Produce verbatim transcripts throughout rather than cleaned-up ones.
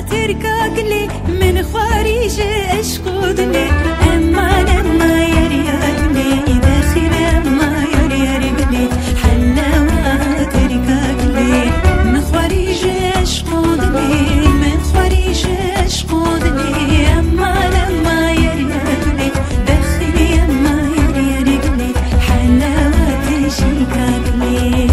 تركاكلي من خارج اشقودني اما لما يريالي داخل اما يريالي حلاوة تركاكلي من خارج اشقودني من خارج اشقودني اما لما يريالي داخل اما يريالي حلاوة تشيكاكلي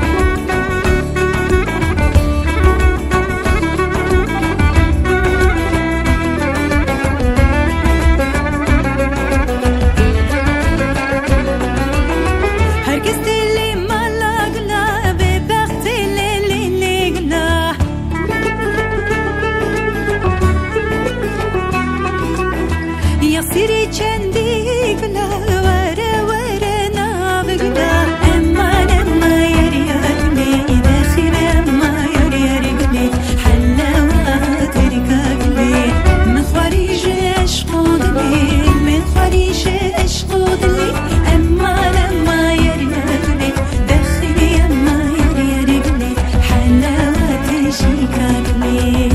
سيري چندی گلا ورا ورا نابگلا اما لما يريالي داخل اما يريالي حلاوة تركاكلي من خارج اشقودني من خارج اشقودني اما لما يريالي داخل اما يريالي حلاوة تشيكاكلي